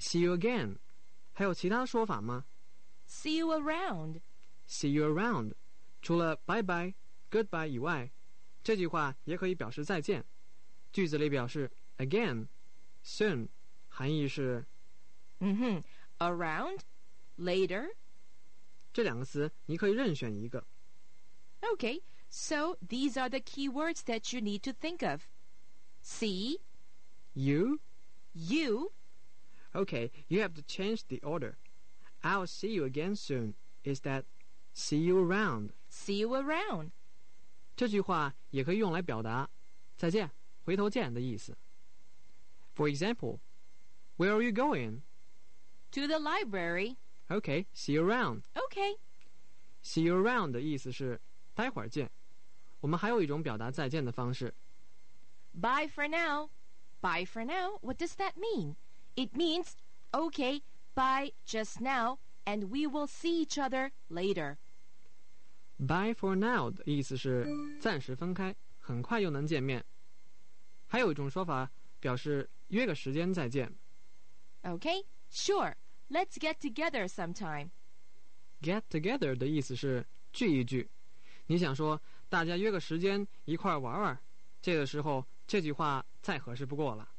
See you again. 还有其他说法吗？ See you around. See you around. 除了 bye bye, goodbye 以外，这句话也可以表示再见。句子里表示 again, soon， 含义是 Around, later. 这两个词你可以任选一个。 Okay, so these are the key words that you need to think of. See, You? you, Okay, you have to change the order. I'll see you again soon. Is that see you around? see you around. 这句话也可以用来表达再见、回头见的意思。For example, where are you going? To the library. Okay, see you around. Okay. See you around 的意思是待会儿见。我们还有一种表达再见的方式。 Bye for now. Bye for now. What does that mean? It means, okay, bye just now, and we will see each other later. Bye for now 的意思是暂时分开，很快又能见面。还有一种说法表示约个时间再见。 Okay, sure. Let's get together sometime. Get together 的意思是聚一聚。你想说大家约个时间一块玩玩，这个时候这句话再合适不过了。